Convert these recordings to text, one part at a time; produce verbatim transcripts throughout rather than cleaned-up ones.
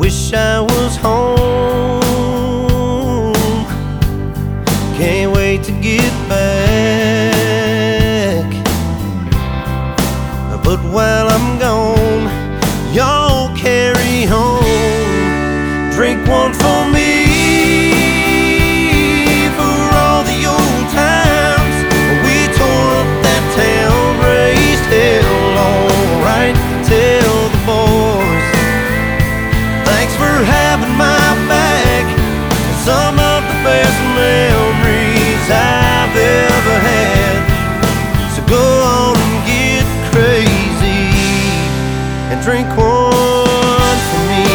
wish I was home. Can't wait to get back. But while I'm gone, y'all carry on. Drink one for me, for all the old times we tore up that town, raised hell. Alright, tell the boys, thanks for having my back. Some of the best memories I've ever had. So go on and get crazy and drink one for me.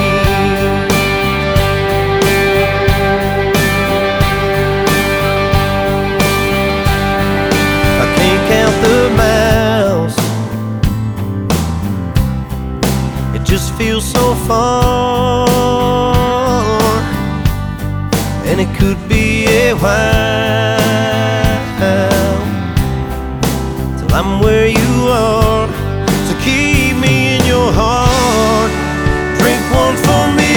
I can't count the miles, it just feels so far, and it could be a while till I'm where you are. So keep me in your heart. Drink one for me,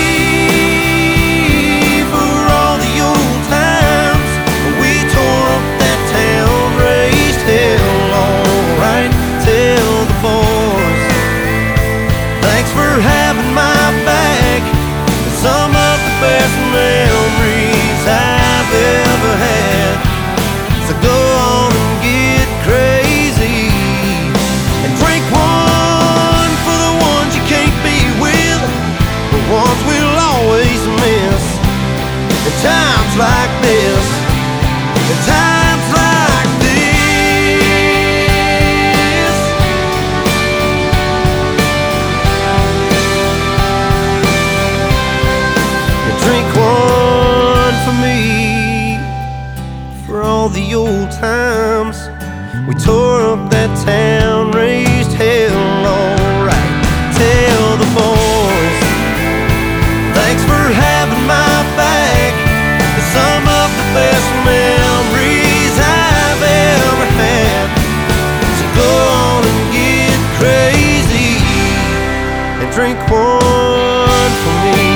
for all the old times we tore up that town, raised hell. Alright, tell the boys, thanks for having my back. Some of the best memories I've ever had. So go on and get crazy and drink one for the ones you can't be with, the ones we'll always miss. In times like this, in times like this. You drink one for me, for all the old times we tore up that town, raised hell. Alright, tell the boys, thanks for having my back. Some of the best memories I've ever had. So go on and get crazy and drink one for me.